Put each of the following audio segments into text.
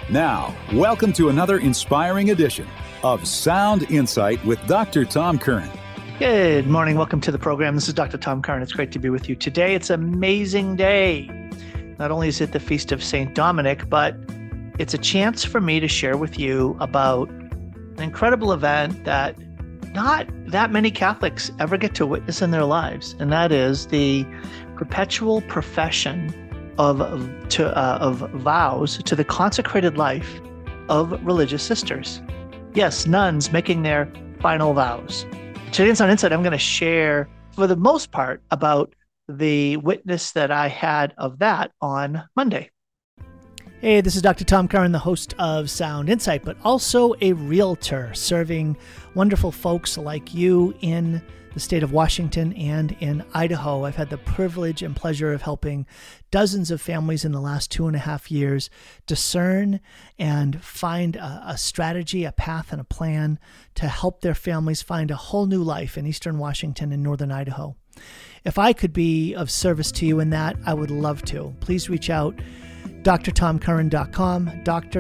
Now, welcome to another inspiring edition of Sound Insight with Dr. Tom Curran. Good morning. Welcome to the program. This is Dr. Tom Curran. It's great to be with you today. It's an amazing day. Not only is it the Feast of St. Dominic, but it's a chance for me to share with you about an incredible event that not that many Catholics ever get to witness in their lives, and that is the perpetual profession of vows to the consecrated life of religious sisters. Yes, nuns making their final vows. Today on Sound Insight, I'm going to share, for the most part, about the witness that I had of that on Monday. Hey, this is Dr. Tom Curran, the host of Sound Insight, but also a realtor serving wonderful folks like you in the state of Washington and in Idaho. I've had the privilege and pleasure of helping dozens of families in the last 2.5 years discern and find a strategy, a path, and a plan to help their families find a whole new life in Eastern Washington and Northern Idaho. If I could be of service to you in that, I would love to. Please reach out, drtomcurran.com,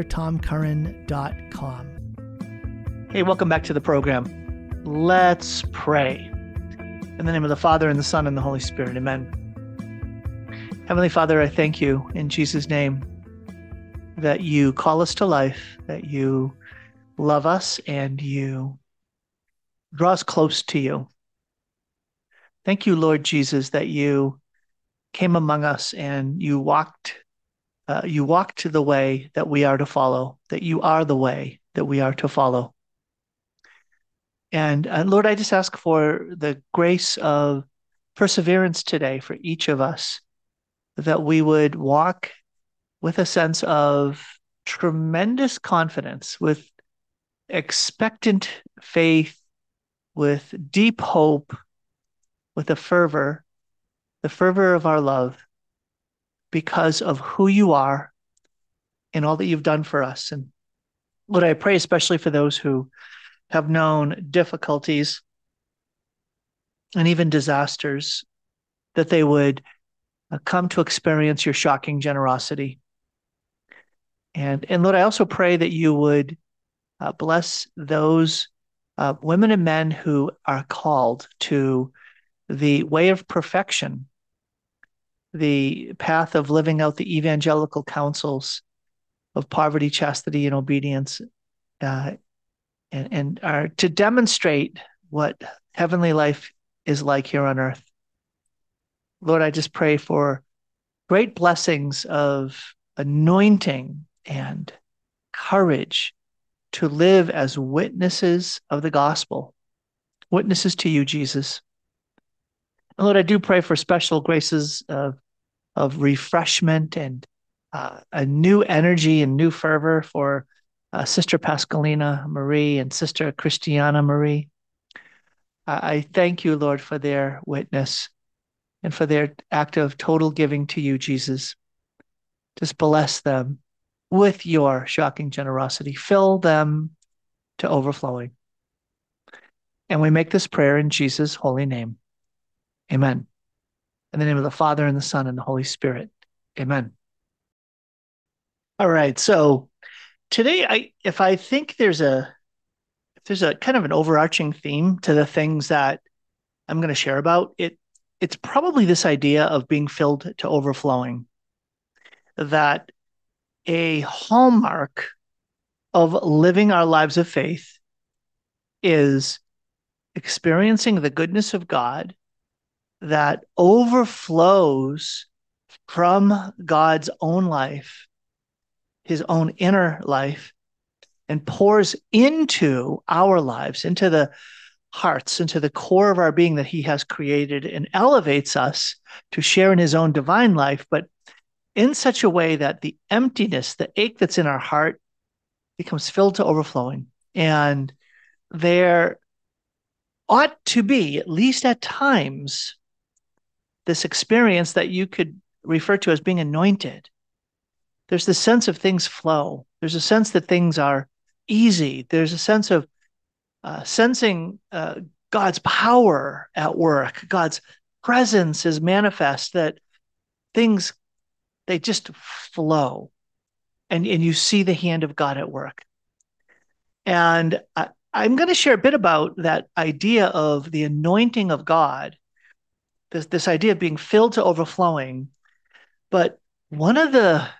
drtomcurran.com. Hey, welcome back to the program. Let's pray. In the name of the Father, and the Son, and the Holy Spirit. Amen. Heavenly Father, I thank you in Jesus' name that you call us to life, that you love us, and you draw us close to you. Thank you, Lord Jesus, that you came among us and you walked to the way that we are to follow, that you are the way that we are to follow. And Lord, I just ask for the grace of perseverance today for each of us, that we would walk with a sense of tremendous confidence, with expectant faith, with deep hope, with the fervor of our love, because of who you are and all that you've done for us. And Lord, I pray especially for those who have known difficulties and even disasters, that they would come to experience your shocking generosity. And Lord, I also pray that you would bless those women and men who are called to the way of perfection, the path of living out the evangelical counsels of poverty, chastity, and obedience, and are to demonstrate what heavenly life is like here on earth. Lord, I just pray for great blessings of anointing and courage to live as witnesses of the gospel, witnesses to you, Jesus. And Lord, I do pray for special graces of refreshment and a new energy and new fervor for Sister Pascalina Marie and Sister Christiana Marie. I thank you, Lord, for their witness and for their act of total giving to you, Jesus. Just bless them with your shocking generosity. Fill them to overflowing. And we make this prayer in Jesus' holy name. Amen. In the name of the Father, and the Son, and the Holy Spirit. Amen. All right, so today, if I think there's a kind of an overarching theme to the things that I'm going to share about, it's probably this idea of being filled to overflowing. That a hallmark of living our lives of faith is experiencing the goodness of God that overflows from God's own life, his own inner life, and pours into our lives, into the hearts, into the core of our being that he has created, and elevates us to share in his own divine life, but in such a way that the emptiness, the ache that's in our heart becomes filled to overflowing. And there ought to be, at least at times, this experience that you could refer to as being anointed. There's this sense of things flow. There's a sense that things are easy. There's a sense of sensing God's power at work. God's presence is manifest, that things, they just flow. and you see the hand of God at work. And I'm going to share a bit about that idea of the anointing of God, this idea of being filled to overflowing. But one of the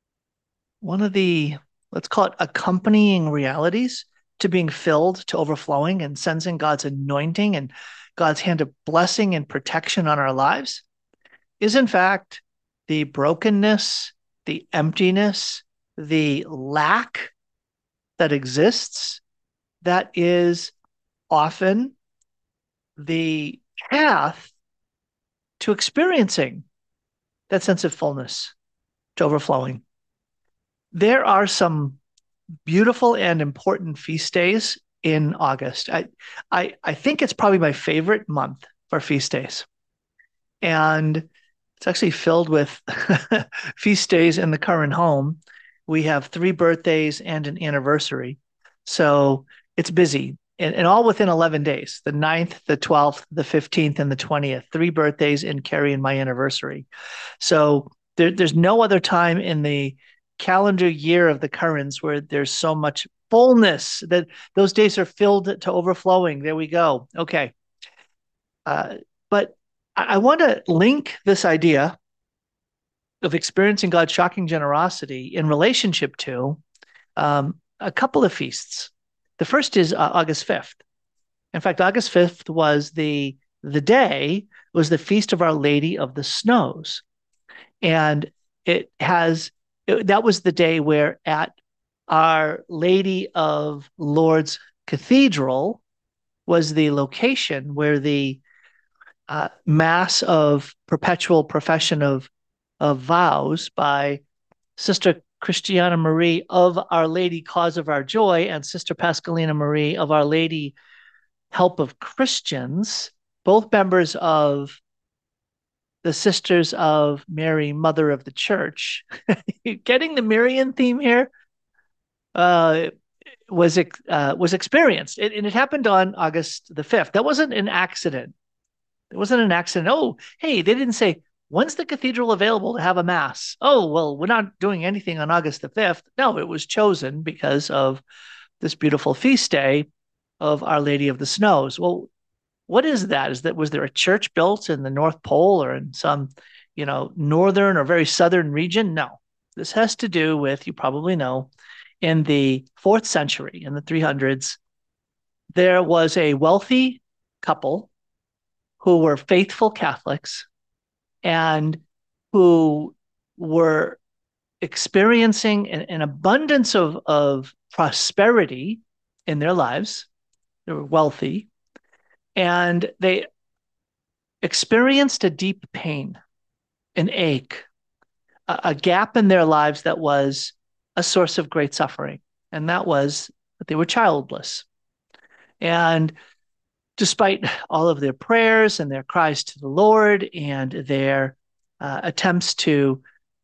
let's call it accompanying realities to being filled to overflowing and sensing God's anointing and God's hand of blessing and protection on our lives is in fact the brokenness, the emptiness, the lack that exists that is often the path to experiencing that sense of fullness, to overflowing. There are some beautiful and important feast days in August. I think it's probably my favorite month for feast days. And it's actually filled with feast days in the current home. We have 3 birthdays and an anniversary. So it's busy and all within 11 days, the 9th, the 12th, the 15th, and the 20th, 3 birthdays and Carrie and my anniversary. So there's no other time in the calendar year of the Currens where there's so much fullness that those days are filled to overflowing. There we go. Okay. But I want to link this idea of experiencing God's shocking generosity in relationship to a couple of feasts. The first is August 5th. In fact, August 5th was the the feast of Our Lady of the Snows. And that was the day where at Our Lady of Lourdes Cathedral was the location where the Mass of Perpetual Profession of Vows by Sister Christiana Marie of Our Lady Cause of Our Joy and Sister Pascalina Marie of Our Lady Help of Christians, both members of the Sisters of Mary, Mother of the Church. Getting the Marian theme here was experienced, and it happened on August the 5th. That wasn't an accident. It wasn't an accident. Oh, hey, they didn't say, when's the cathedral available to have a mass? Oh, well, we're not doing anything on August the 5th. No, it was chosen because of this beautiful feast day of Our Lady of the Snows. Well, what is that? Was there a church built in the North Pole or in some, northern or very southern region? No. This has to do with, you probably know, in the 4th century, in the 300s, there was a wealthy couple who were faithful Catholics and who were experiencing an abundance of prosperity in their lives. They were wealthy, and they experienced a deep pain, an ache, a gap in their lives that was a source of great suffering, and that was that they were childless. And despite all of their prayers and their cries to the Lord and their attempts to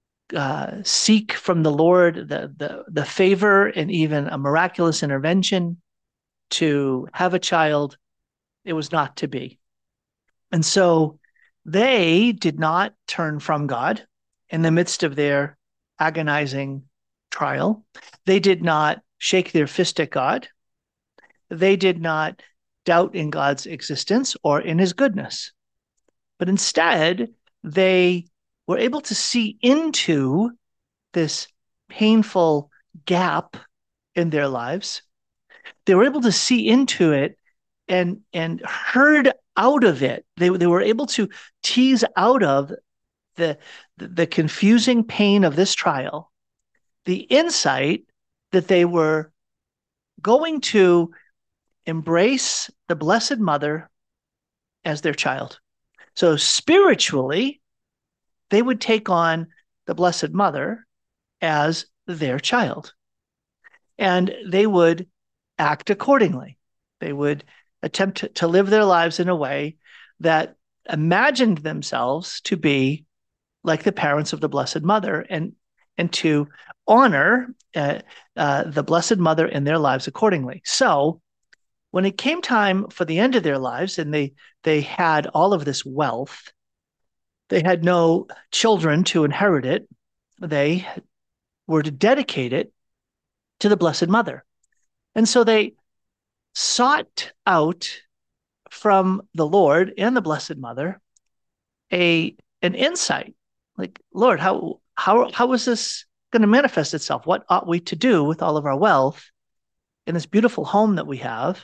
seek from the Lord the favor and even a miraculous intervention to have a child, it was not to be. And so they did not turn from God in the midst of their agonizing trial. They did not shake their fist at God. They did not doubt in God's existence or in his goodness. But instead, they were able to see into this painful gap in their lives. They were able to see into it and heard out of it. They were able to tease out of the confusing pain of this trial the insight that they were going to embrace the Blessed Mother as their child. So spiritually, they would take on the Blessed Mother as their child. And they would act accordingly. They would attempt to live their lives in a way that imagined themselves to be like the parents of the Blessed Mother and to honor the Blessed Mother in their lives accordingly. So when it came time for the end of their lives and they had all of this wealth, they had no children to inherit it. They were to dedicate it to the Blessed Mother. And so they sought out from the Lord and the Blessed Mother an insight, like, Lord, how is this going to manifest itself? What ought we to do with all of our wealth in this beautiful home that we have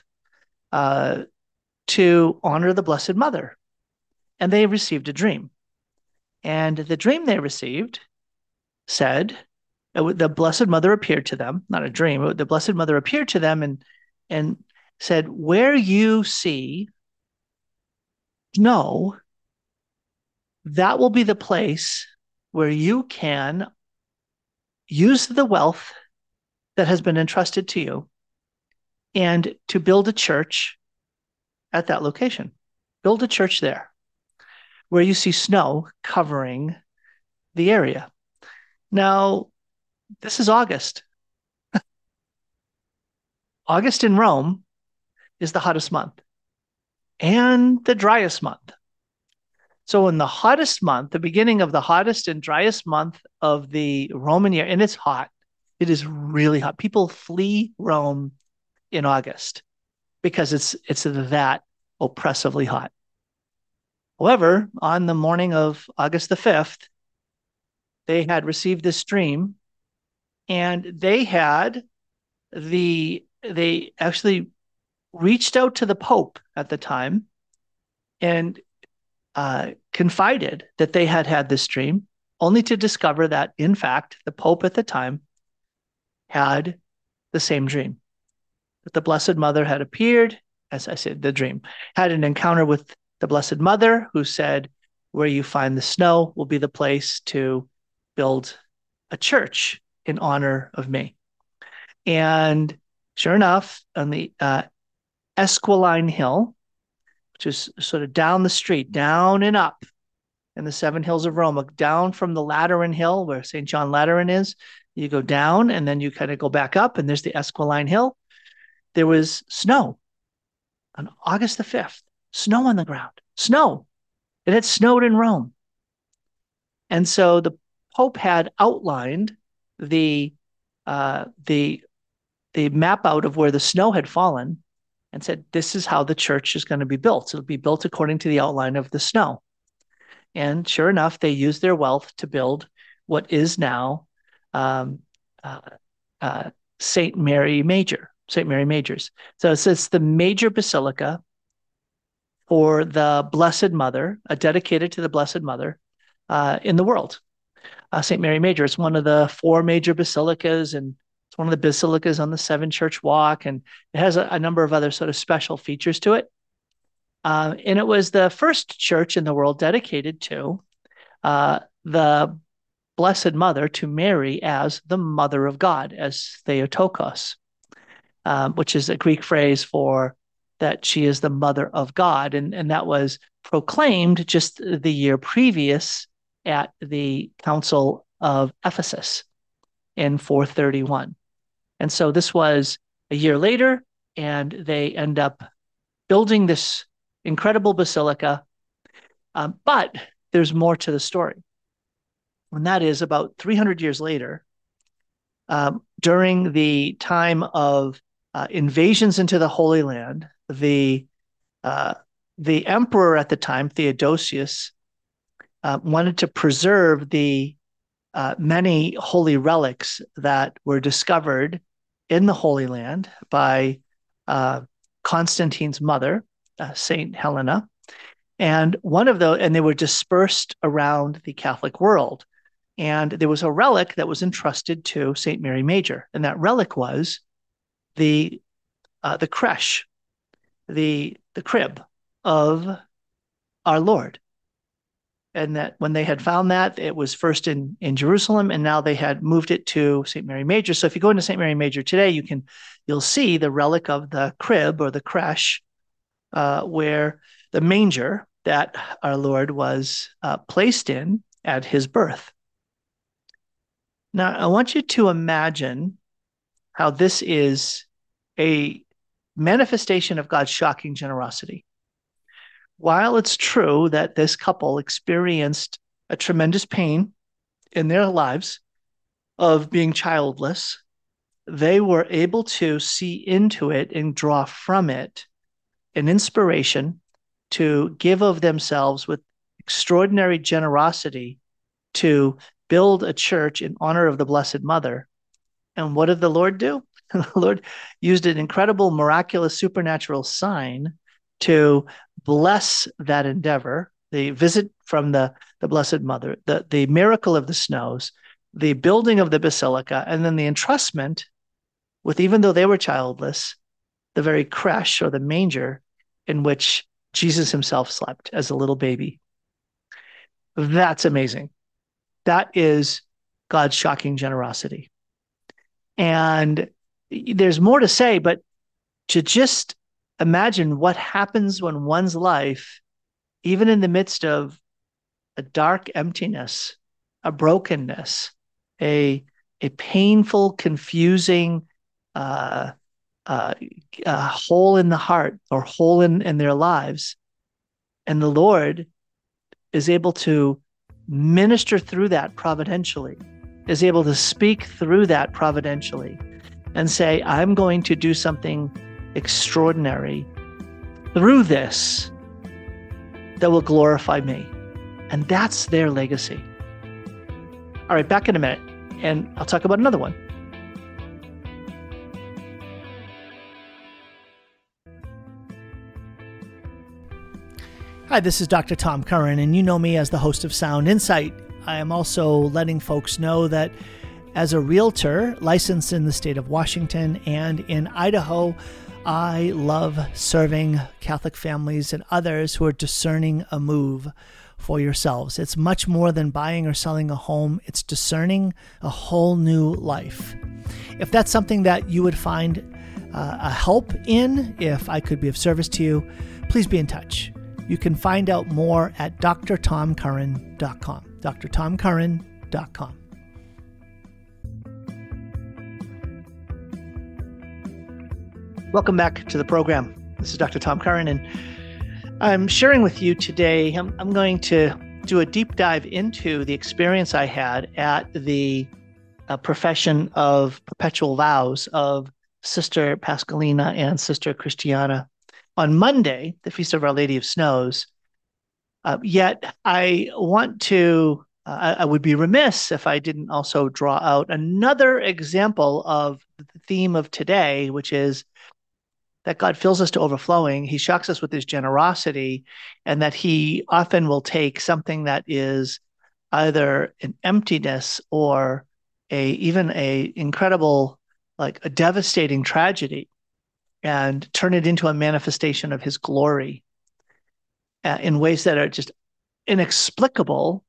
to honor the Blessed Mother? And they received a dream. And the dream they received said, the Blessed Mother appeared to them, not a dream, the Blessed Mother appeared to them and said, where you see snow, that will be the place where you can use the wealth that has been entrusted to you and to build a church at that location. Build a church there where you see snow covering the area. Now, this is August. August in Rome is the hottest month and the driest month. So in the hottest month, the beginning of the hottest and driest month of the Roman year, and it's hot, it is really hot. People flee Rome in August because it's that oppressively hot. However, on the morning of August the 5th, they had received this dream, and they actually reached out to the Pope at the time and confided that they had this dream, only to discover that, in fact, the Pope at the time had the same dream. That the Blessed Mother had appeared, as I said, the dream, had an encounter with the Blessed Mother, who said, where you find the snow will be the place to build a church in honor of me. And sure enough, on the Esquiline Hill, which is sort of down the street, down and up in the Seven Hills of Rome, down from the Lateran Hill where St. John Lateran is. You go down and then you kind of go back up, and there's the Esquiline Hill. There was snow on August the 5th, snow on the ground, snow. It had snowed in Rome. And so the Pope had outlined the map out of where the snow had fallen and said, this is how the church is going to be built. It'll be built according to the outline of the snow. And sure enough, they used their wealth to build what is now St. Mary Major's. So it's the major basilica for the Blessed Mother, dedicated to the Blessed Mother in the world. St. Mary Major is one of the 4 major basilicas, and it's one of the basilicas on the 7 Church Walk, and it has a number of other sort of special features to it. And it was the first church in the world dedicated to the Blessed Mother, to Mary as the Mother of God, as Theotokos, which is a Greek phrase for that she is the Mother of God. And that was proclaimed just the year previous at the Council of Ephesus in 431. And so this was a year later, and they end up building this incredible basilica. But there's more to the story. And that is, about 300 years later, during the time of invasions into the Holy Land, the emperor at the time, Theodosius, wanted to preserve the many holy relics that were discovered in the Holy Land by Constantine's mother, Saint Helena, and they were dispersed around the Catholic world. And there was a relic that was entrusted to Saint Mary Major, and that relic was the creche, the crib of our Lord. And that when they had found that, it was first in Jerusalem, and now they had moved it to St. Mary Major. So if you go into St. Mary Major today, you'll see the relic of the crib or the creche, where the manger that our Lord was placed in at his birth. Now, I want you to imagine how this is a manifestation of God's shocking generosity. While it's true that this couple experienced a tremendous pain in their lives, of being childless, they were able to see into it and draw from it an inspiration to give of themselves with extraordinary generosity to build a church in honor of the Blessed Mother. And what did the Lord do? The Lord used an incredible, miraculous, supernatural sign to bless that endeavor, the visit from the Blessed Mother, the miracle of the snows, the building of the basilica, and then the entrustment with, even though they were childless, the very creche or the manger in which Jesus himself slept as a little baby. That's amazing. That is God's shocking generosity. And there's more to say, but to just imagine what happens when one's life, even in the midst of a dark emptiness, a brokenness, a painful, confusing hole in the heart or hole in their lives, and the Lord is able to minister through that providentially, is able to speak through that providentially and say, I'm going to do something extraordinary through this that will glorify me. And that's their legacy. All right, back in a minute, and I'll talk about another one. Hi, this is Dr. Tom Curran, and you know me as the host of Sound Insight. I am also letting folks know that as a realtor licensed in the state of Washington and in Idaho, I love serving Catholic families and others who are discerning a move for yourselves. It's much more than buying or selling a home. It's discerning a whole new life. If that's something that you would find a help in, if I could be of service to you, please be in touch. You can find out more at drtomcurran.com. drtomcurran.com. Welcome back to the program. This is Dr. Tom Curran, and I'm sharing with you today, I'm going to do a deep dive into the experience I had at the profession of perpetual vows of Sister Pascalina and Sister Christiana on Monday, the Feast of Our Lady of Snows. Yet I want to, I would be remiss if I didn't also draw out another example of the theme of today, which is that God fills us to overflowing. He shocks us with his generosity, and that he often will take something that is either an emptiness or even a incredible, like a devastating tragedy, and turn it into a manifestation of his glory in ways that are just inexplicable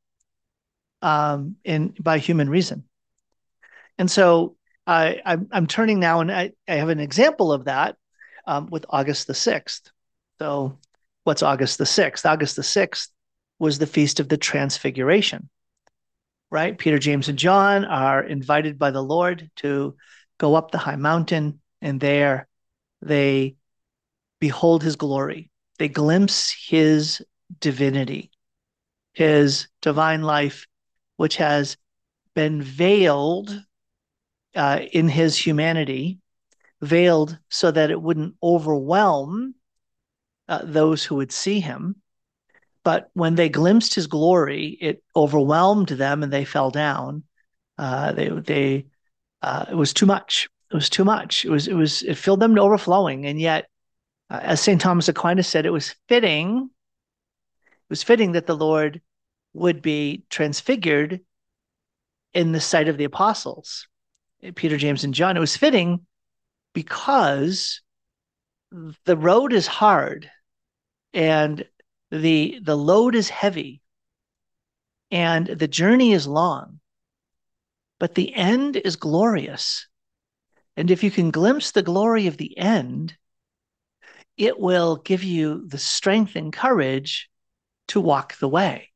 by human reason. And so I'm turning now, and I have an example of that with August the 6th. So what's August the 6th? August the 6th was the Feast of the Transfiguration, right? Peter, James, and John are invited by the Lord to go up the high mountain, and there they behold his glory. They glimpse his divinity, his divine life, which has been veiled in his humanity, veiled so that it wouldn't overwhelm those who would see him. But when they glimpsed his glory, it overwhelmed them and they fell down. It was too much. It was too much. It filled them to overflowing. And yet, as St. Thomas Aquinas said, it was fitting that the Lord would be transfigured in the sight of the apostles, Peter, James, and John. It was fitting because the road is hard and the load is heavy and the journey is long, but the end is glorious. And if you can glimpse the glory of the end, it will give you the strength and courage to walk the way.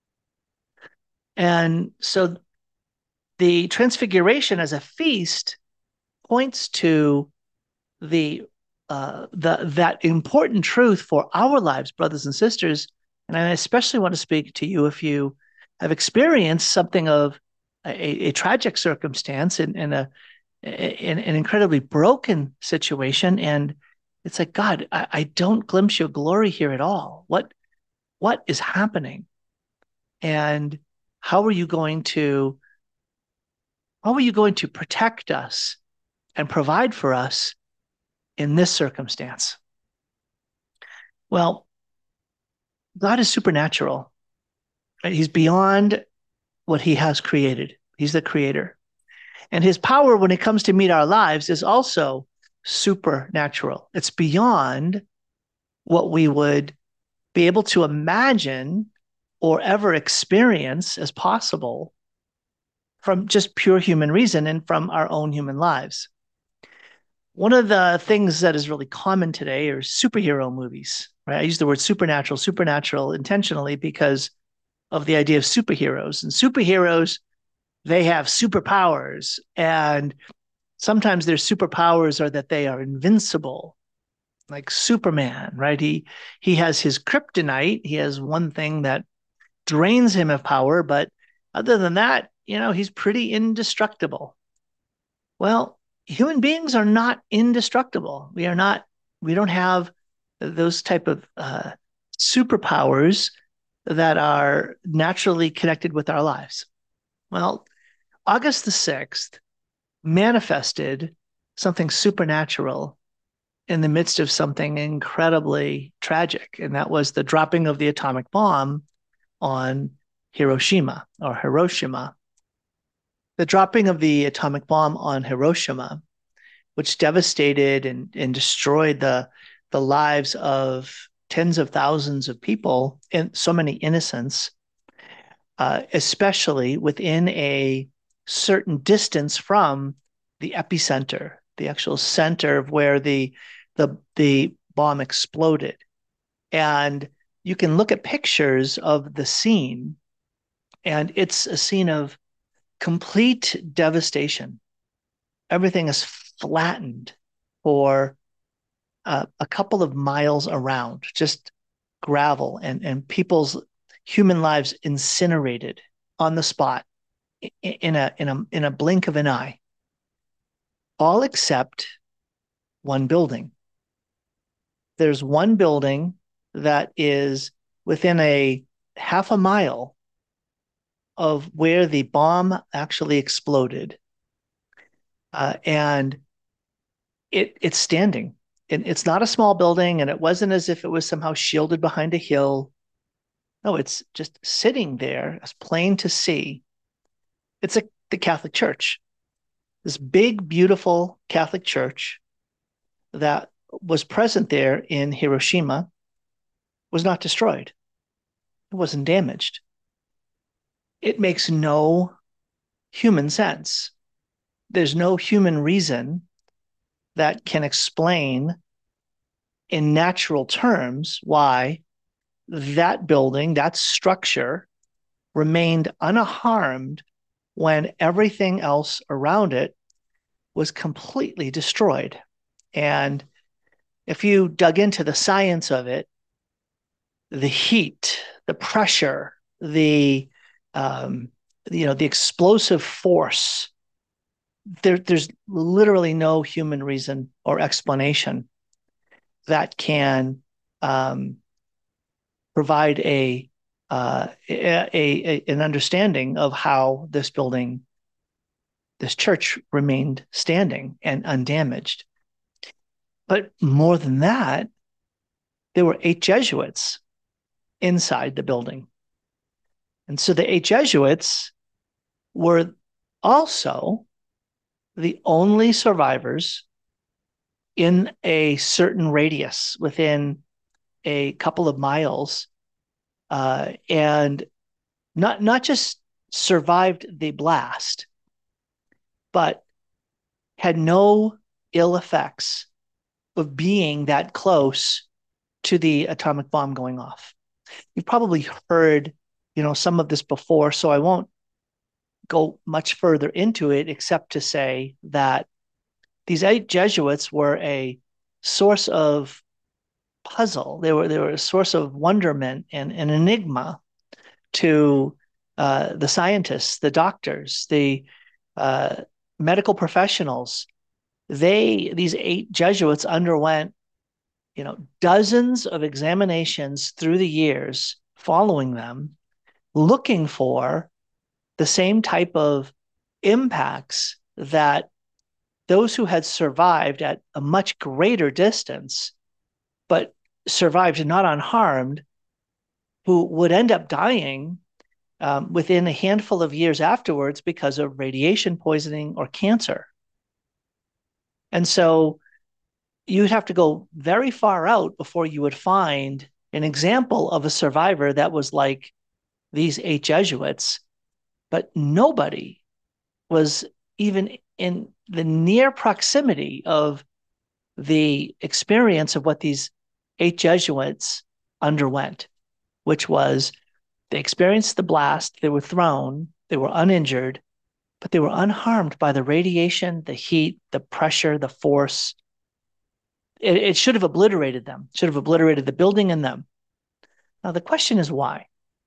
And so the Transfiguration as a feast points to that important truth for our lives, brothers and sisters. And I especially want to speak to you if you have experienced something of a tragic circumstance in an incredibly broken situation. And it's like, God, I don't glimpse your glory here at all. What is happening? And how are you going to protect us and provide for us in this circumstance? Well, God is supernatural, right? He's beyond what he has created. He's the creator. And his power when it comes to meet our lives is also supernatural. It's beyond what we would be able to imagine or ever experience as possible from just pure human reason and from our own human lives. One of the things that is really common today are superhero movies, right? I use the word supernatural intentionally because of the idea of superheroes. And superheroes, they have superpowers, and sometimes their superpowers are that they are invincible, like Superman, right? He has his kryptonite. He has one thing that drains him of power, but other than that, he's pretty indestructible. Well, human beings are not indestructible. We don't have those type of superpowers that are naturally connected with our lives. Well, August the 6th manifested something supernatural in the midst of something incredibly tragic, and that was the dropping of the atomic bomb on Hiroshima. The dropping of the atomic bomb on Hiroshima, which devastated and destroyed the lives of tens of thousands of people and so many innocents, especially within a certain distance from the epicenter, the actual center of where the bomb exploded. And you can look at pictures of the scene, and it's a scene of complete devastation. Everything is flattened for a couple of miles around, just gravel and people's human lives incinerated on the spot in a blink of an eye, all except one building. There's one building that is within a half a mile of where the bomb actually exploded. And it's standing. It's not a small building, and it wasn't as if it was somehow shielded behind a hill. No, it's just sitting there as plain to see. It's the Catholic Church, this big, beautiful Catholic church that was present there in Hiroshima was not destroyed. It wasn't damaged. It makes no human sense. There's no human reason that can explain in natural terms why that building, that structure, remained unharmed when everything else around it was completely destroyed. And if you dug into the science of it, the heat, the pressure, the explosive force, there's literally no human reason or explanation that can provide an understanding of how this church remained standing and undamaged. But more than that, there were 8 Jesuits inside the building. And so the 8 Jesuits were also the only survivors in a certain radius within a couple of miles, and not just survived the blast, but had no ill effects of being that close to the atomic bomb going off. You've probably heard, some of this before, so I won't go much further into it except to say that these 8 Jesuits were a source of puzzle. They were a source of wonderment and an enigma to the scientists, the doctors, the medical professionals. These 8 Jesuits underwent, dozens of examinations through the years following them, looking for the same type of impacts that those who had survived at a much greater distance, but survived not unharmed, who would end up dying within a handful of years afterwards because of radiation poisoning or cancer. And so you'd have to go very far out before you would find an example of a survivor that was like these 8 Jesuits, but nobody was even in the near proximity of the experience of what these 8 Jesuits underwent, which was they experienced the blast, they were thrown, they were uninjured, but they were unharmed by the radiation, the heat, the pressure, the force. It should have obliterated them, should have obliterated the building and them. Now, the question is why?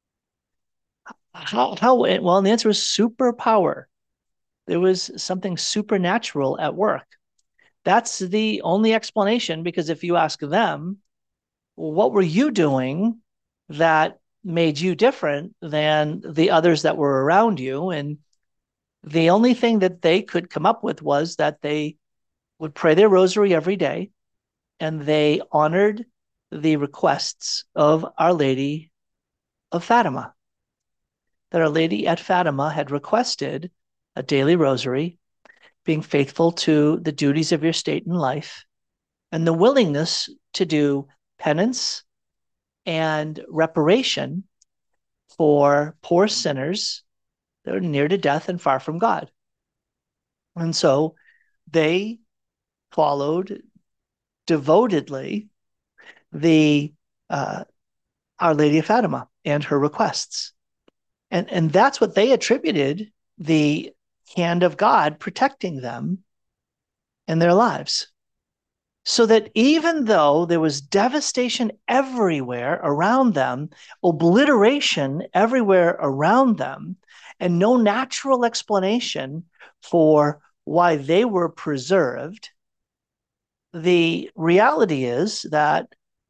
How? Well, the answer is superpower. There was something supernatural at work. That's the only explanation, because if you ask them, what were you doing that made you different than the others that were around you? And the only thing that they could come up with was that they would pray their rosary every day, and they honored the requests of Our Lady of Fatima. That Our Lady at Fatima had requested a daily rosary, being faithful to the duties of your state in life, and the willingness to do penance and reparation for poor sinners that are near to death and far from God. And so they followed devotedly the Our Lady of Fatima and her requests. And that's what they attributed the hand of God protecting them in their lives. So that even though there was devastation everywhere around them, obliteration everywhere around them, and no natural explanation for why they were preserved, the reality is that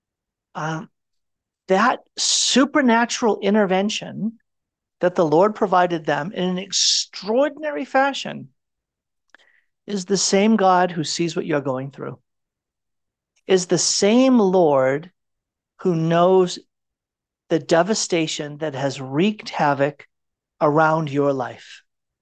that supernatural intervention that the Lord provided them in an extraordinary fashion is the same God who sees what you're going through, is the same Lord who knows the devastation that has wreaked havoc around your life.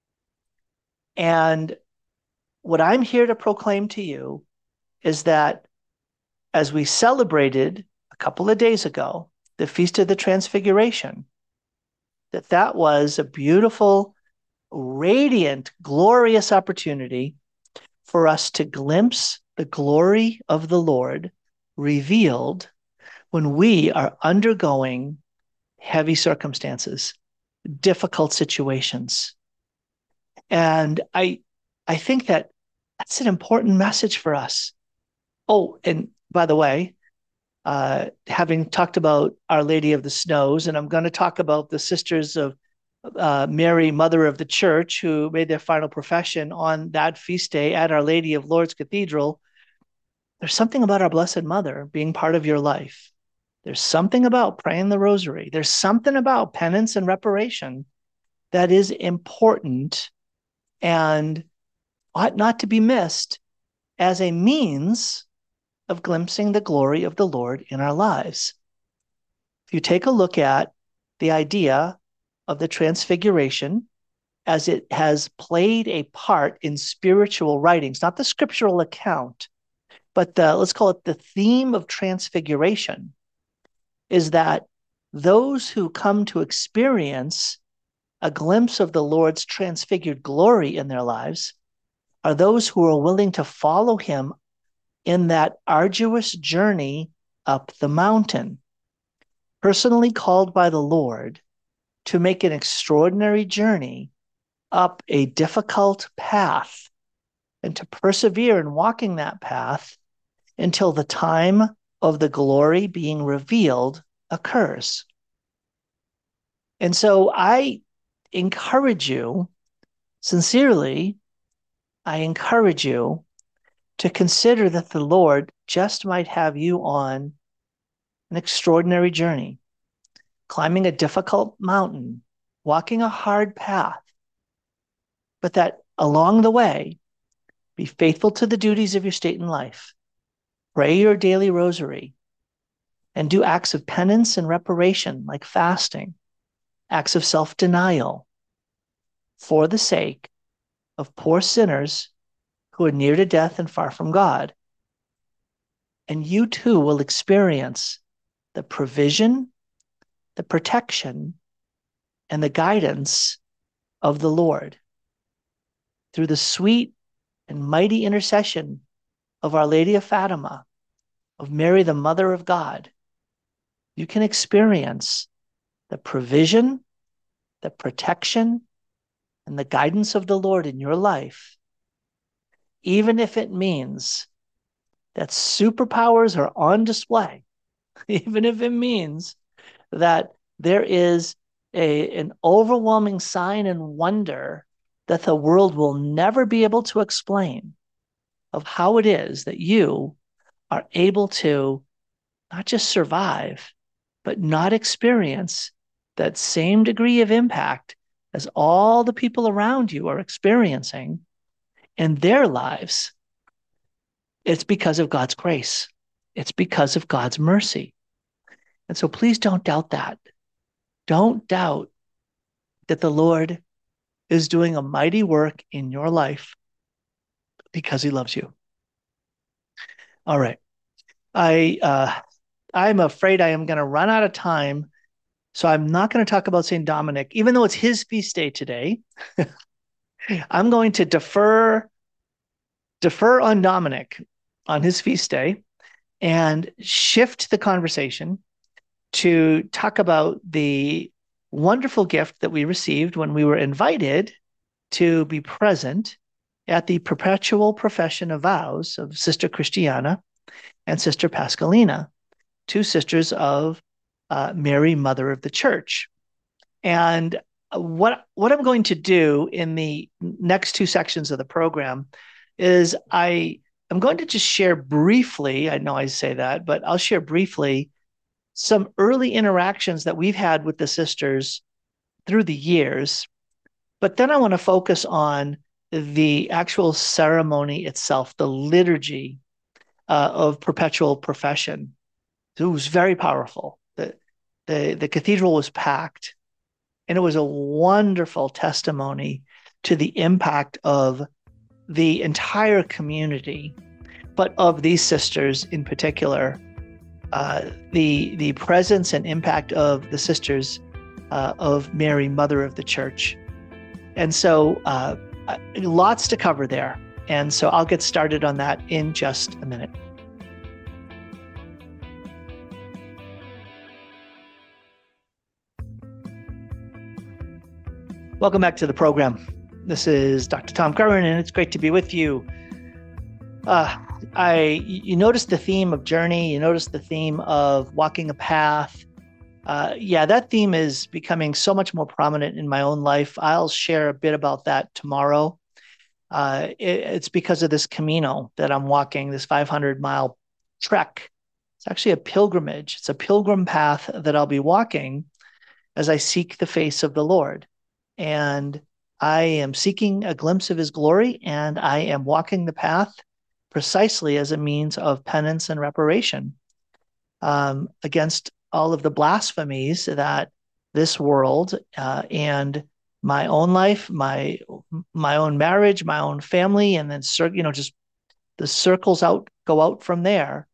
And what I'm here to proclaim to you is that as we celebrated a couple of days ago, the Feast of the Transfiguration, that was a beautiful, radiant, glorious opportunity for us to glimpse the glory of the Lord revealed when we are undergoing heavy circumstances, difficult situations. And I think that that's an important message for us. Oh, and by the way, having talked about Our Lady of the Snows, and I'm going to talk about the Sisters of Mary, Mother of the Church, who made their final profession on that feast day at Our Lady of Lourdes Cathedral. There's something about our Blessed Mother being part of your life. There's something about praying the rosary. There's something about penance and reparation that is important and ought not to be missed as a means of glimpsing the glory of the Lord in our lives. If you take a look at the idea of the Transfiguration as it has played a part in spiritual writings, not the scriptural account, but let's call it the theme of Transfiguration, is that those who come to experience a glimpse of the Lord's transfigured glory in their lives are those who are willing to follow him in that arduous journey up the mountain, personally called by the Lord to make an extraordinary journey up a difficult path and to persevere in walking that path until the time of the glory being revealed occurs. And so I encourage you, sincerely, I encourage you to consider that the Lord just might have you on an extraordinary journey, climbing a difficult mountain, walking a hard path, but that along the way, be faithful to the duties of your state in life, pray your daily rosary, and do acts of penance and reparation like fasting, acts of self-denial for the sake of poor sinners who are near to death and far from God. And you too will experience the provision, the protection, and the guidance of the Lord through the sweet and mighty intercession of Our Lady of Fatima, of Mary, the Mother of God. You can experience the provision, the protection, and the guidance of the Lord in your life, even if it means that superpowers are on display, even if it means that there is an overwhelming sign and wonder that the world will never be able to explain of how it is that you are able to not just survive, but not experience that same degree of impact as all the people around you are experiencing in their lives. It's because of God's grace. It's because of God's mercy. And so please don't doubt that. Don't doubt that the Lord is doing a mighty work in your life because he loves you. All right. I'm afraid I am going to run out of time, so I'm not going to talk about St. Dominic, even though it's his feast day today. I'm going to defer on Dominic on his feast day and shift the conversation to talk about the wonderful gift that we received when we were invited to be present at the perpetual profession of vows of Sister Christiana and Sister Pascalina, two sisters of Mary, Mother of the Church. And what I'm going to do in the next two sections of the program is I'm going to just share briefly, I know I say that, but I'll share briefly some early interactions that we've had with the sisters through the years. But then I want to focus on the actual ceremony itself, the liturgy of perpetual profession. It was very powerful. The cathedral was packed, and it was a wonderful testimony to the impact of the entire community, but of these sisters in particular, the presence and impact of the sisters of Mary, Mother of the Church. And so lots to cover there. And so I'll get started on that in just a minute. Welcome back to the program. This is Dr. Tom Curran, and it's great to be with you. You noticed the theme of journey. You noticed the theme of walking a path. That theme is becoming so much more prominent in my own life. I'll share a bit about that tomorrow. It's because of this Camino that I'm walking, this 500-mile trek. It's actually a pilgrimage. It's a pilgrim path that I'll be walking as I seek the face of the Lord. And I am seeking a glimpse of his glory, and I am walking the path precisely as a means of penance and reparation against all of the blasphemies that this world and my own life, my own marriage, my own family, and then just the circles go out from there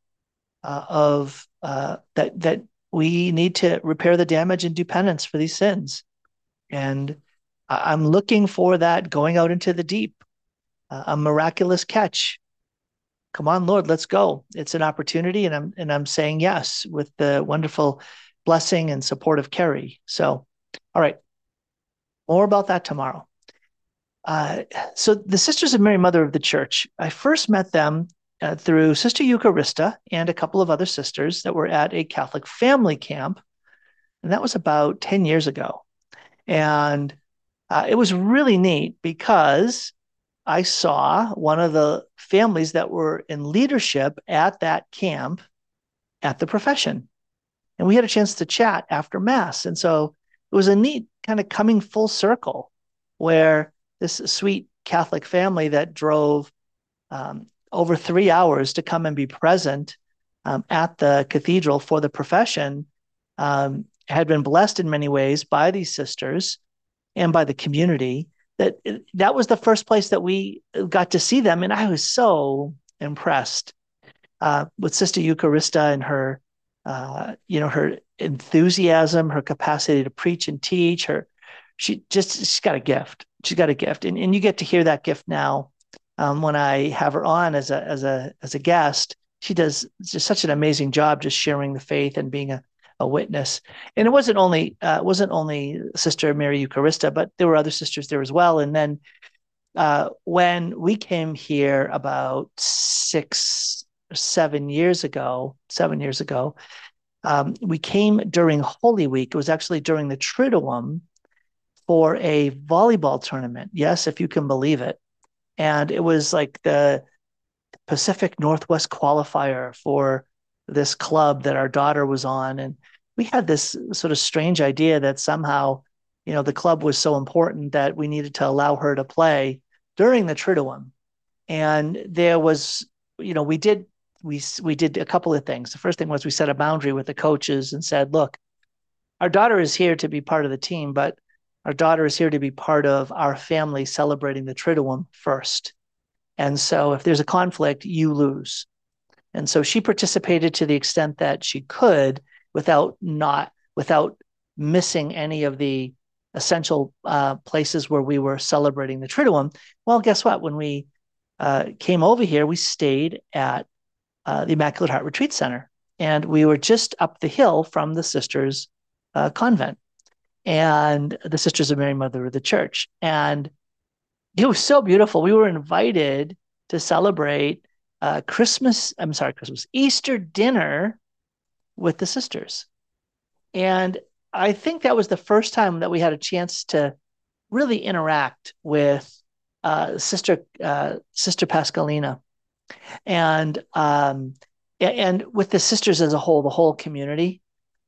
that we need to repair the damage and do penance for these sins. And I'm looking for that going out into the deep, a miraculous catch. Come on, Lord, let's go. It's an opportunity, and I'm saying yes with the wonderful blessing and support of Carrie. So, all right, more about that tomorrow. So the Sisters of Mary, Mother of the Church, I first met them through Sister Eucharista and a couple of other sisters that were at a Catholic family camp, and that was about 10 years ago. And It was really neat because I saw one of the families that were in leadership at that camp at the profession. And we had a chance to chat after Mass. And so it was a neat kind of coming full circle where this sweet Catholic family that drove over 3 hours to come and be present at the cathedral for the profession had been blessed in many ways by these sisters and by the community. That was the first place that we got to see them, and I was so impressed with Sister Eucharista and her, her enthusiasm, her capacity to preach and teach. She's got a gift. She's got a gift, and you get to hear that gift now when I have her on as a guest. She does just such an amazing job, just sharing the faith and being a witness. And it wasn't only Sister Mary Eucharista, but there were other sisters there as well. And then when we came here about 7 years ago, we came during Holy Week. It was actually during the Triduum for a volleyball tournament. Yes, if you can believe it. And it was like the Pacific Northwest qualifier for this club that our daughter was on. And we had this sort of strange idea that somehow, the club was so important that we needed to allow her to play during the Triduum. And there was, we did a couple of things. The first thing was we set a boundary with the coaches and said, look, our daughter is here to be part of the team, but our daughter is here to be part of our family celebrating the Triduum first. And so if there's a conflict, you lose. And so she participated to the extent that she could without missing any of the essential places where we were celebrating the Triduum. Well, guess what? When we came over here, we stayed at the Immaculate Heart Retreat Center. And we were just up the hill from the Sisters convent and the Sisters of Mary, Mother of the Church. And it was so beautiful. We were invited to celebrate Easter dinner with the sisters. And I think that was the first time that we had a chance to really interact with Sister Pascalina and with the sisters as a whole, the whole community.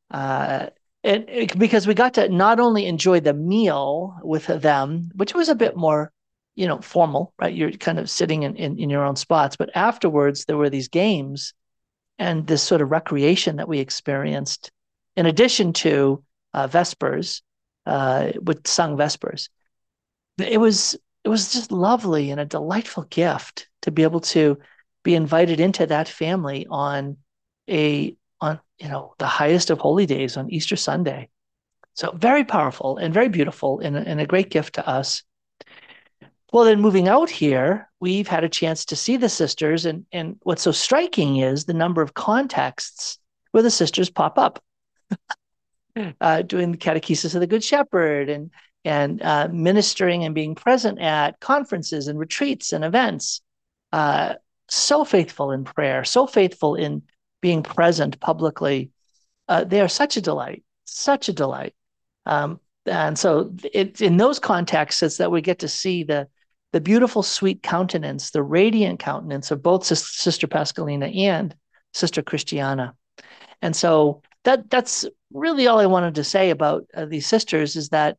Because we got to not only enjoy the meal with them, which was a bit more formal, right? You're kind of sitting in your own spots. But afterwards, there were these games and this sort of recreation that we experienced in addition to Vespers, with sung Vespers. It was just lovely and a delightful gift to be able to be invited into that family on the highest of holy days, on Easter Sunday. So very powerful and very beautiful and a great gift to us. Well, then moving out here, we've had a chance to see the sisters. And what's so striking is the number of contexts where the sisters pop up, doing the catechesis of the Good Shepherd and ministering and being present at conferences and retreats and events. So faithful in prayer, so faithful in being present publicly. They are such a delight, such a delight. And so it's in those contexts it's that we get to see the beautiful, sweet countenance, the radiant countenance of both Sister Pascalina and Sister Christiana. And so that's really all I wanted to say about these sisters is that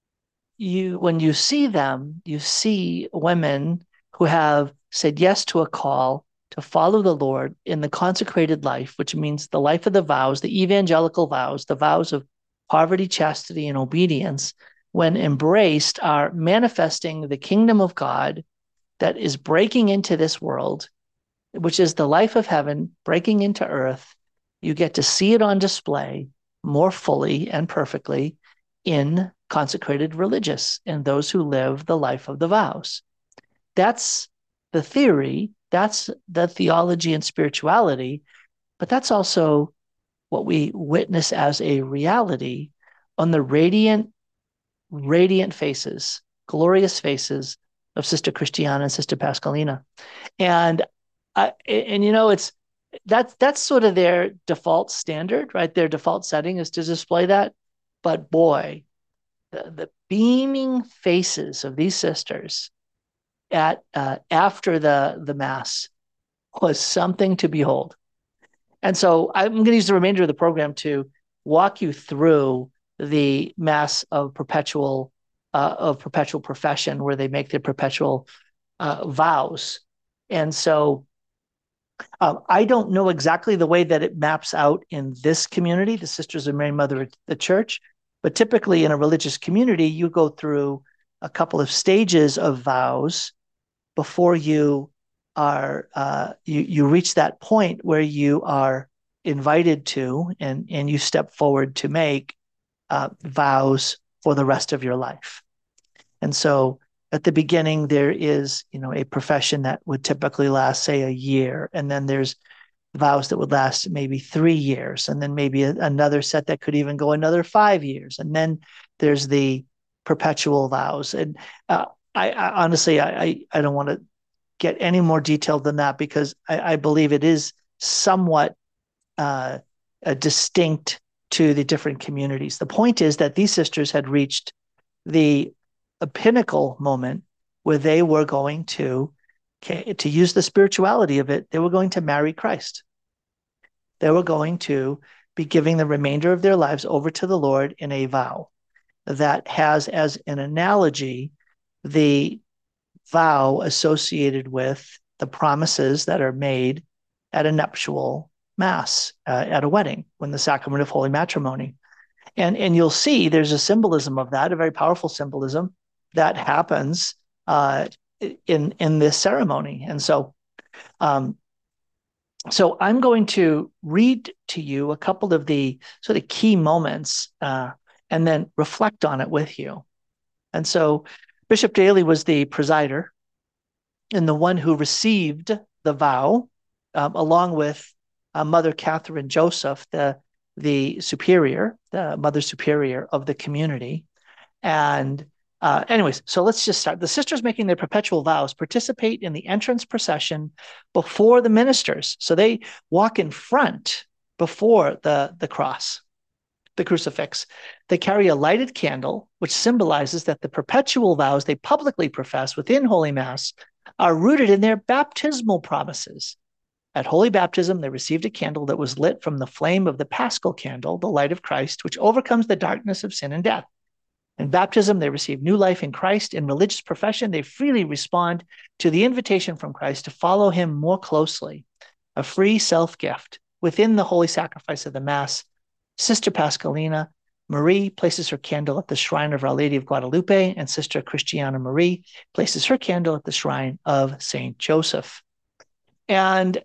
when you see them, you see women who have said yes to a call to follow the Lord in the consecrated life, which means the life of the vows, the evangelical vows, the vows of poverty, chastity, and obedience, when embraced, are manifesting the kingdom of God that is breaking into this world, which is the life of heaven breaking into earth. You get to see it on display more fully and perfectly in consecrated religious and those who live the life of the vows. That's the theory, that's the theology and spirituality, but that's also what we witness as a reality on the radiant faces, glorious faces of Sister Christiana and Sister Pascalina. And it's that's sort of their default standard, right? Their default setting is to display that. But boy, the beaming faces of these sisters at after the Mass was something to behold. And so I'm going to use the remainder of the program to walk you through the Mass of perpetual profession, where they make their perpetual vows. And so I don't know exactly the way that it maps out in this community, the Sisters of Mary, Mother of the Church, but typically in a religious community, you go through a couple of stages of vows before you are you reach that point where you are invited to and you step forward to make vows for the rest of your life. And so at the beginning, there is, a profession that would typically last, say, a year. And then there's vows that would last maybe 3 years. And then maybe another set that could even go another 5 years. And then there's the perpetual vows. And I honestly, I don't want to get any more detailed than that, because I believe it is somewhat distinct to the different communities. The point is that these sisters had reached a pinnacle moment where they were going to use the spirituality of it, they were going to marry Christ. They were going to be giving the remainder of their lives over to the Lord in a vow that has as an analogy the vow associated with the promises that are made at a nuptial Mass, at a wedding, when the sacrament of holy matrimony. And you'll see there's a symbolism of that, a very powerful symbolism that happens in this ceremony. And so I'm going to read to you a couple of the sort of key moments and then reflect on it with you. And so Bishop Daly was the presider and the one who received the vow, along with Mother Catherine Joseph, the superior, the Mother Superior of the community. And anyways, so let's just start. The sisters making their perpetual vows participate in the entrance procession before the ministers. So they walk in front before the cross, the crucifix. They carry a lighted candle, which symbolizes that the perpetual vows they publicly profess within Holy Mass are rooted in their baptismal promises. At Holy Baptism, they received a candle that was lit from the flame of the Paschal candle, the light of Christ, which overcomes the darkness of sin and death. In baptism, they receive new life in Christ. In religious profession, they freely respond to the invitation from Christ to follow him more closely, a free self-gift. Within the holy sacrifice of the Mass, Sister Pascalina Marie places her candle at the shrine of Our Lady of Guadalupe, and Sister Christiana Marie places her candle at the shrine of Saint Joseph. And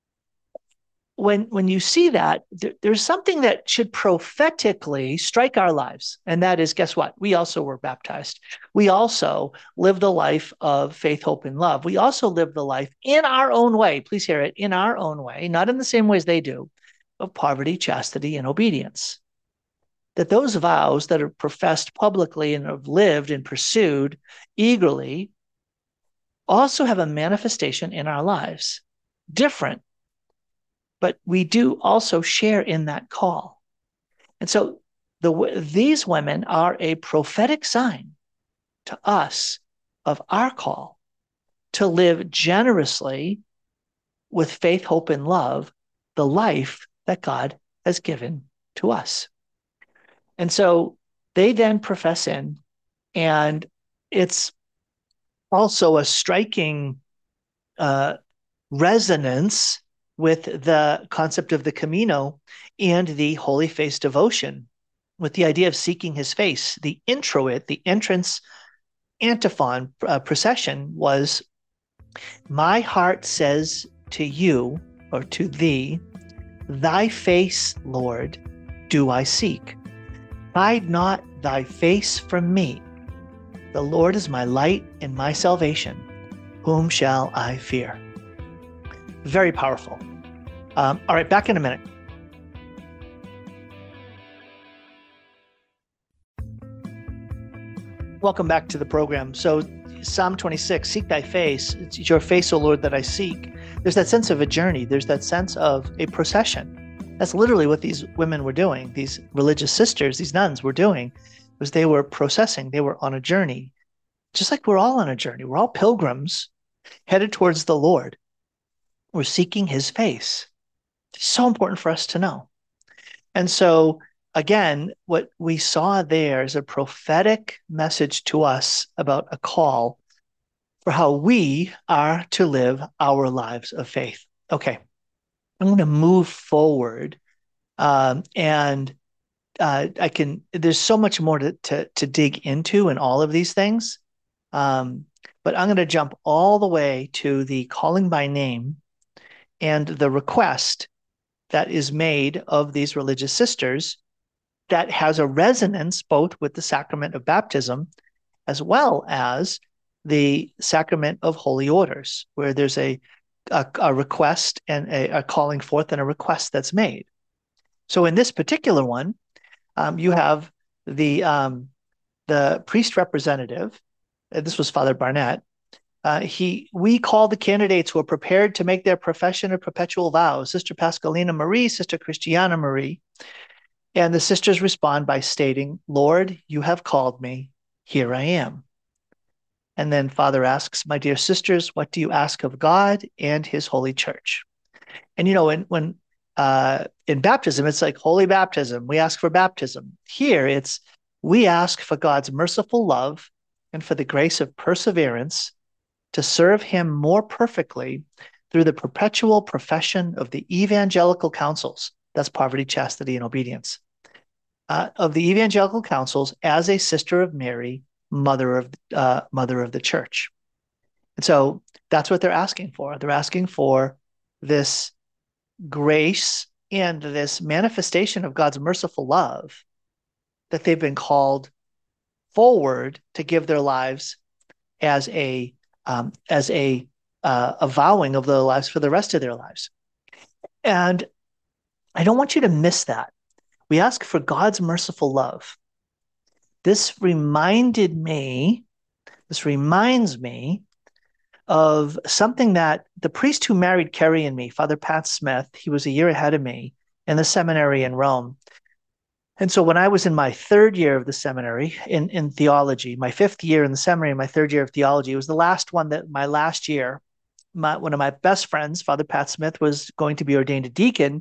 when you see that, there's something that should prophetically strike our lives. And that is, guess what? We also were baptized. We also lived a life of faith, hope, and love. We also lived the life in our own way. Please hear it, in our own way, not in the same ways they do, of poverty, chastity, and obedience. That those vows that are professed publicly and have lived and pursued eagerly also have a manifestation in our lives, different. But we do also share in that call. And so these women are a prophetic sign to us of our call to live generously with faith, hope, and love, the life that God has given to us. And so they then profess in, and it's also a striking resonance with the concept of the Camino and the Holy Face devotion, with the idea of seeking his face. The introit, the entrance antiphon procession was, "My heart says to you," or to thee, "Thy face, Lord, do I seek. Hide not thy face from me. The Lord is my light and my salvation. Whom shall I fear?" Very powerful. All right, back in a minute. Welcome back to the program. So Psalm 26, seek thy face. It's your face, O Lord, that I seek. There's that sense of a journey. There's that sense of a procession. That's literally what these women were doing. These religious sisters, these nuns were doing. was they were processing, they were on a journey, just like we're all on a journey. We're all pilgrims headed towards the Lord. We're seeking his face. It's so important for us to know. And so, again, what we saw there is a prophetic message to us about a call for how we are to live our lives of faith. Okay, I'm going to move forward, and there's so much more to dig into in all of these things. But I'm going to jump all the way to the calling by name and the request that is made of these religious sisters that has a resonance both with the sacrament of baptism as well as the sacrament of holy orders, where there's a request and a calling forth and a request that's made. So in this particular one, you have the priest representative. This was Father Barnett. We call the candidates who are prepared to make their profession of perpetual vows: Sister Pascalina Marie, Sister Christiana Marie. And the sisters respond by stating, "Lord, you have called me. Here I am." And then Father asks, "My dear sisters, what do you ask of God and his holy church?" And when in baptism, it's like holy baptism. We ask for baptism. Here, it's we ask for God's merciful love and for the grace of perseverance to serve him more perfectly through the perpetual profession of the evangelical counsels. That's poverty, chastity, and obedience. Of the evangelical counsels as a sister of Mary, mother of the church. And so that's what they're asking for. They're asking for this grace and this manifestation of God's merciful love that they've been called forward to give their lives as a vowing of their lives for the rest of their lives. And I don't want you to miss that. We ask for God's merciful love. This reminds me of something that the priest who married Carrie and me, Father Pat Smith, he was a year ahead of me in the seminary in Rome. And so when I was in my third year of the seminary in theology, my fifth year in the seminary, my third year of theology, it was the last one that my last year, one of my best friends, Father Pat Smith, was going to be ordained a deacon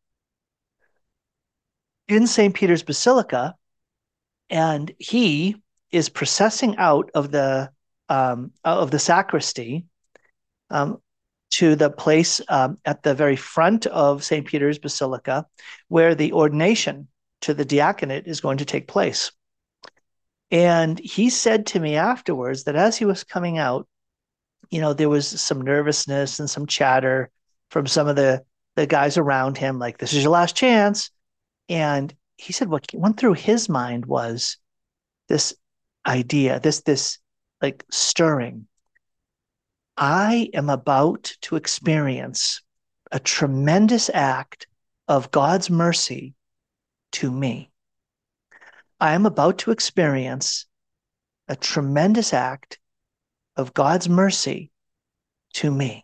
in St. Peter's Basilica. And he is processing out of the sacristy to the place at the very front of St. Peter's Basilica, where the ordination to the diaconate is going to take place. And he said to me afterwards that as he was coming out, there was some nervousness and some chatter from some of the guys around him, like, this is your last chance. And he said what went through his mind was this idea, this like stirring. I am about to experience a tremendous act of God's mercy to me. I am about to experience a tremendous act of God's mercy to me.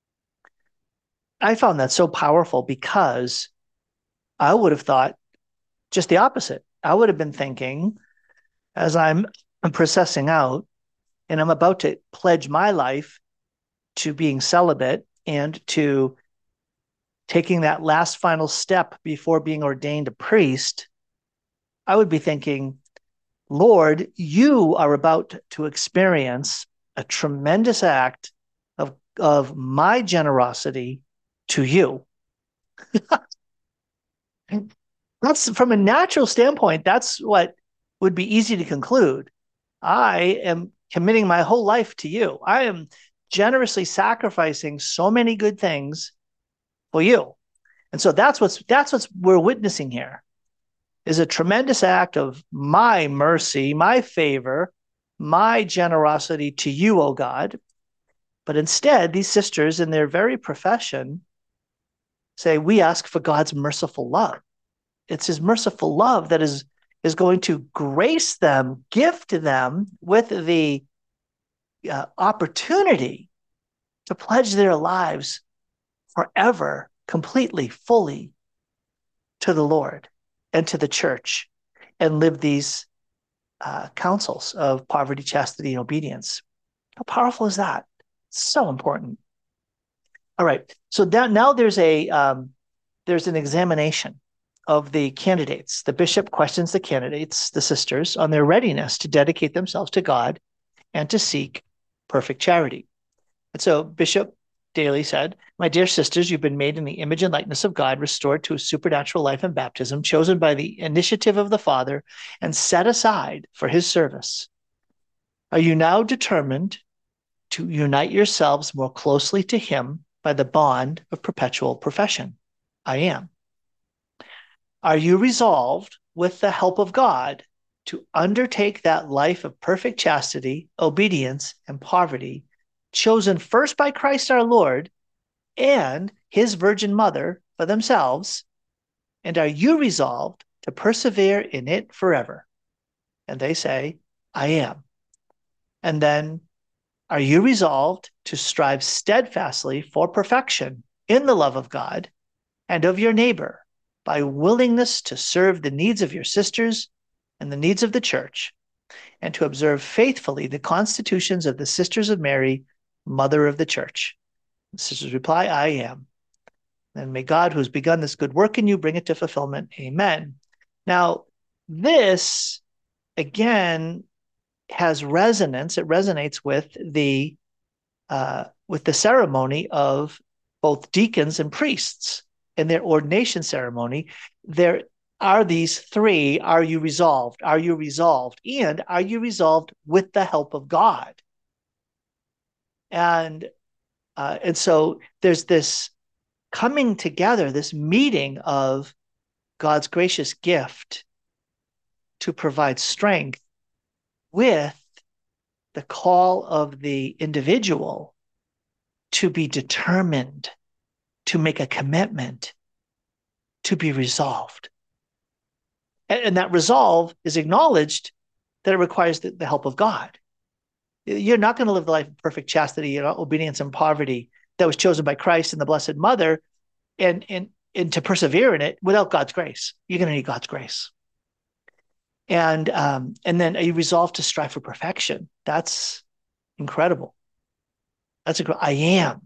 I found that so powerful because I would have thought just the opposite. I would have been thinking, as I'm processing out and I'm about to pledge my life to being celibate and to taking that last final step before being ordained a priest, I would be thinking, Lord, you are about to experience a tremendous act of my generosity to you. That's, from a natural standpoint, that's what would be easy to conclude. I am committing my whole life to you. I am generously sacrificing so many good things for you. And so that's what we're witnessing here, is a tremendous act of my mercy, my favor, my generosity to you, O God. But instead, these sisters in their very profession say, we ask for God's merciful love. It's his merciful love that is going to grace them, gift them with the opportunity to pledge their lives forever, completely, fully to the Lord and to the church, and live these counsels of poverty, chastity, and obedience. How powerful is that? So important. All right. So now there's an examination of the candidates. The bishop questions the candidates, the sisters, on their readiness to dedicate themselves to God and to seek perfect charity. And so Bishop Daly said, "My dear sisters, you've been made in the image and likeness of God, restored to a supernatural life in baptism, chosen by the initiative of the Father, and set aside for his service. Are you now determined to unite yourselves more closely to him by the bond of perpetual profession? I am. Are you resolved, with the help of God, to undertake that life of perfect chastity, obedience, and poverty, chosen first by Christ our Lord and his Virgin Mother for themselves? And are you resolved to persevere in it forever?" And they say, "I am." And then, "Are you resolved to strive steadfastly for perfection in the love of God and of your neighbor by willingness to serve the needs of your sisters and the needs of the church, and to observe faithfully the constitutions of the Sisters of Mary, Mother of the Church?" The sisters reply, "I am." And may God, who has begun this good work in you, bring it to fulfillment. Amen. Now, this, again, has resonance. It resonates with the ceremony of both deacons and priests in their ordination ceremony. There are these three: are you resolved? Are you resolved? And are you resolved with the help of God? And so there's this coming together, this meeting of God's gracious gift to provide strength with the call of the individual to be determined, to make a commitment, to be resolved. And that resolve is acknowledged that it requires the help of God. You're not going to live the life of perfect chastity, obedience, and poverty that was chosen by Christ and the Blessed Mother, and to persevere in it without God's grace. You're going to need God's grace. And then are you resolved to strive for perfection? That's incredible. I am.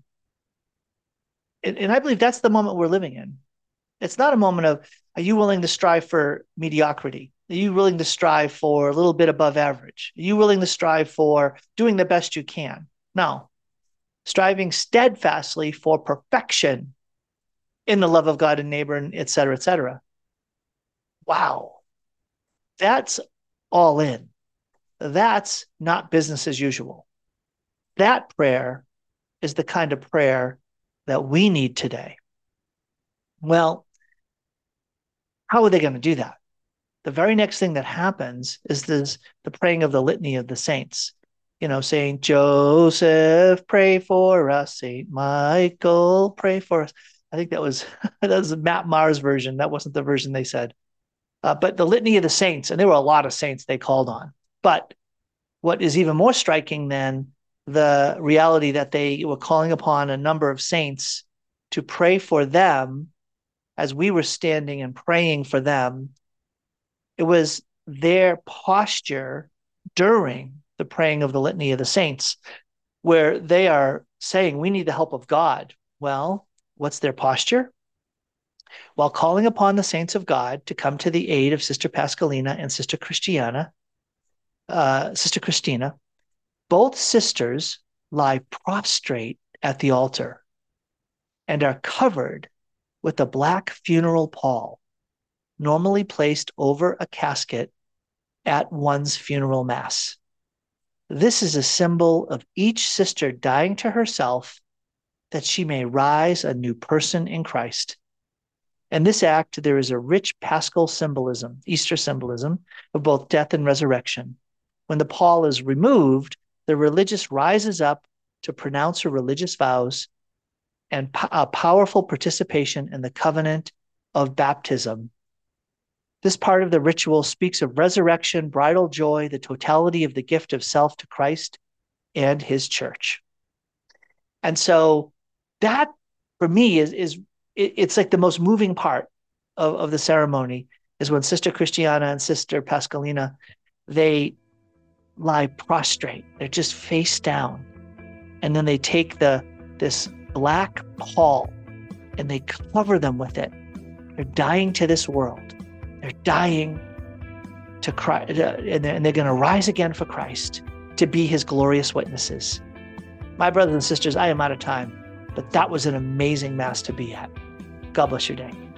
And I believe that's the moment we're living in. It's not a moment of, are you willing to strive for mediocrity? Are you willing to strive for a little bit above average? Are you willing to strive for doing the best you can? No. Striving steadfastly for perfection in the love of God and neighbor, and et cetera, et cetera. Wow. That's all in. That's not business as usual. That prayer is the kind of prayer that we need today. Well, how are they going to do that? The very next thing that happens is the praying of the litany of the saints. Saying, "Joseph, pray for us. Saint Michael, pray for us." I think that was Matt Maher's version. That wasn't the version they said. But the litany of the saints, and there were a lot of saints they called on. But what is even more striking than the reality that they were calling upon a number of saints to pray for them as we were standing and praying for them, it was their posture during the praying of the litany of the saints, where they are saying, we need the help of God. Well, what's their posture? While calling upon the saints of God to come to the aid of Sister Pascalina and Sister Christina, both sisters lie prostrate at the altar and are covered with a black funeral pall, normally placed over a casket at one's funeral mass. This is a symbol of each sister dying to herself that she may rise a new person in Christ. In this act, there is a rich Paschal symbolism, Easter symbolism, of both death and resurrection. When the pall is removed, the religious rises up to pronounce her religious vows and a powerful participation in the covenant of baptism. This part of the ritual speaks of resurrection, bridal joy, the totality of the gift of self to Christ and his church. And so that, for me, it's like the most moving part of the ceremony, is when Sister Christiana and Sister Pascalina they lie prostrate. They're just face down. And then they take this black pall and they cover them with it. They're dying to this world. They're dying to Christ, and they're going to rise again for Christ to be his glorious witnesses. My brothers and sisters, I am out of time, but that was an amazing Mass to be at. God bless your day.